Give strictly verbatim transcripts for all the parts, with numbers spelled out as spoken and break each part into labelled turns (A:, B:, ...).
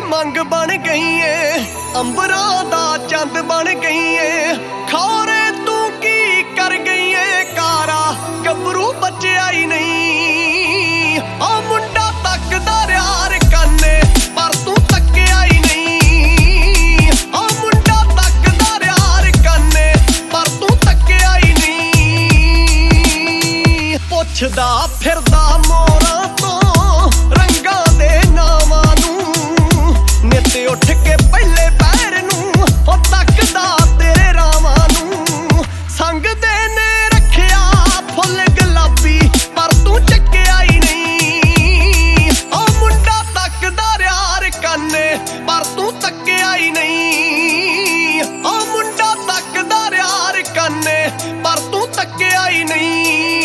A: ਮੰਗ ਬਣ ਗਈ ਏ, ਅੰਬਰਾਂ ਦਾ ਚੰਦ ਬਣ ਗਈ ਏ। ਖੌਰੇ ਤੂੰ ਕੀ ਕਰ ਗਈ ਏ ਕਾਰਾ, ਗੱਭਰੂ ਬਚਿਆ ਹੀ ਨਹੀਂ। ਆ ਮੁੰਡਾ ਤੱਕਦਾ ਰਿਹਾ ਰਕਾਨੇ, ਪਰ ਤੂੰ ਤੱਕਿਆ ਹੀ ਨਹੀਂ। ਆ ਮੁੰਡਾ ਤੱਕਦਾ ਰਿਹਾ ਰਕਾਨੇ, ਪਰ ਤੂੰ ਤੱਕਿਆ ਹੀ ਨਹੀਂ। ਪੁੱਛਦਾ ਫਿਰਦਾ ਮੋਰਾਂ ਤੋਂ ਰੰਗਾਂ ਦੇ ਨਾਵਾਂ ਨੂੰ, ਨਿੱਤ ਉੱਠ ਕੇ ਪਹਿਲੇ ਪੈਰ ਨੂੰ ਉਹ ਤੱਕਦਾ ਤੇਰੇ ਰਾਵਾਂ ਨੂੰ। ਸੰਗਦੇ ਨੇ ਰੱਖਿਆ ਫੁੱਲ ਗੁਲਾਬੀ, ਪਰ ਤੂੰ ਚੱਕਿਆ ਹੀ ਨਹੀਂ। ਉਹ ਮੁੰਡਾ ਤੱਕਦਾ ਰਿਹਾ ਰਕਾਨੇ, ਪਰ ਤੂੰ ਤੱਕਿਆ ਹੀ ਨਹੀਂ। ਉਹ ਮੁੰਡਾ ਤੱਕਦਾ ਰਿਹਾ ਰਕਾਨੇ, ਪਰ ਤੂੰ ਤੱਕਿਆ ਹੀ ਨਹੀਂ।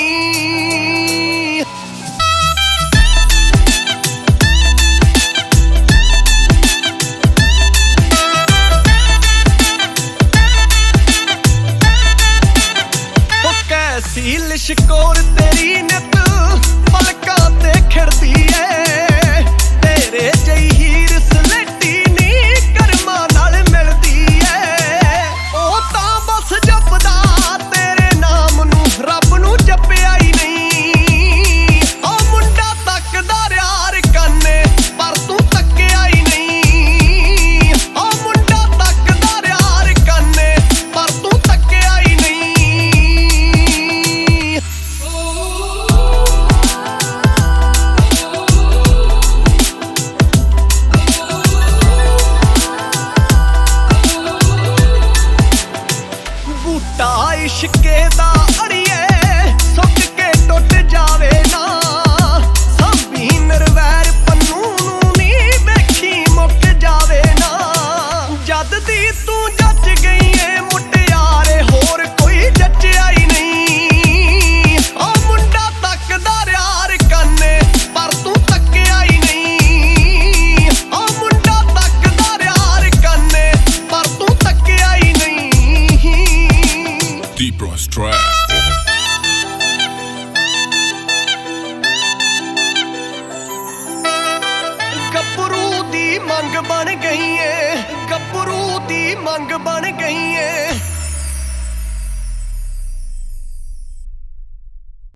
A: ਸੀ ਲਿਸ਼ਕੋਰ ਤੇਰੀ ਨਿੱਤ ਪਲਕਾਂ ਤੇ ਖਿੜਦੀ ਏ, ਤੇਰੇ ਜਿਹੀ ਹੀਰ ਸਲੇਟੀ ਨੀ ਕਰਮਾਂ ਨਾਲ ਮਿਲਦੀ ਏ। ਉਹ ਤਾਂ ਬਸ ਜਪਦਾ ਤੇਰੇ ਨਾਮ ਨੂੰ, ਰੱਬ ਨੂੰ ਜਪਿਆ ਹੀ ਨਹੀਂ। ਉਹ ਮੁੰਡਾ ਤੱਕਦਾ ਰਿਹਾ ਰਕਾਨੇ, ਪਰ ਤੂੰ ਤੱਕਿਆ ਹੀ ਨਹੀਂ। ਉਹ ਮੁੰਡਾ ਤੱਕਦਾ ਰਿਹਾ ਰਕਾਨੇ, ਪਰ ਤੂੰ ਤੱਕਿਆ ਹੀ ਨਹੀਂ। ਬੂਟਾ ਇਸ਼ਕੇ ਦਾ ਅੜੀਏ ਸੁੱਕ ਕੇ ਟੁੱਟ ਜਾਵੇ ਨਾ, ਸਾਂਭੀ ਨਿਰਵੈਰ ਪੰਨੂ ਨੂੰ ਨੀ ਵੇਖੀ ਮੁੱਕ ਜਾਵੇ ਨਾ। ਜਦ ਦੀ ਤੂੰ ਜੱਜ ਗਈ ਏ ਮੁਟਿਆਰੇ, ਹੋਰ ਕੋਈ ਜੱਜਿਆ ਹੀ ਨਹੀਂ। ਉਹ ਮੁੰਡਾ ਤੱਕਦਾ ਰਿਹਾ ਰਕਾਨੇ, ਪਰ ਤੂੰ ਤੱਕਿਆ ਹੀ ਨਹੀਂ। ਉਹ ਮੁੰਡਾ ਤੱਕਦਾ ਰਿਹਾ ਰਕਾਨੇ, ਪਰ ਤੂੰ ਤੱਕਿਆ ਹੀ ਨਹੀਂ।
B: Deep Ross Track.
A: ਗੱਭਰੂ ਦੀ ਮੰਗ ਬਣ ਗਈ ਏ, ਗੱਭਰੂ ਦੀ ਮੰਗ ਬਣ ਗਈ ਏ।